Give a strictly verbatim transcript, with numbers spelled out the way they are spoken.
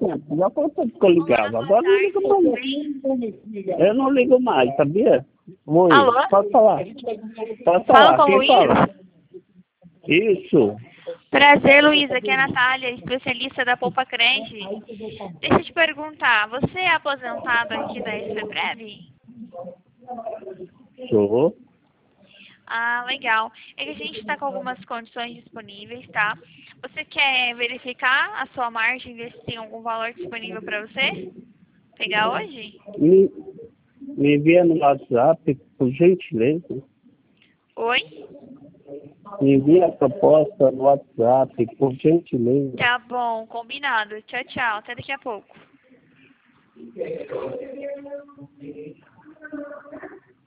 tempo. Já foi tempo que eu ligava. Olá, Agora boa não ligo mais. Eu não ligo mais, sabia? Oi, Alô? pode falar. Pode Fala falar, com o quem Luiz? fala? Isso. Prazer, Luiz. Aqui é a Natália, especialista da Poupa Crente. Deixa eu te perguntar, você é aposentado aqui da SPBrev? Sou. Ah, legal. É que a gente está com algumas condições disponíveis, tá? Você quer verificar a sua margem, ver se tem algum valor disponível para você? Pegar hoje? Me, me envia no WhatsApp, por gentileza. Oi? Me envia a proposta no WhatsApp, por gentileza. Tá bom, combinado. Tchau, tchau. Até daqui a pouco.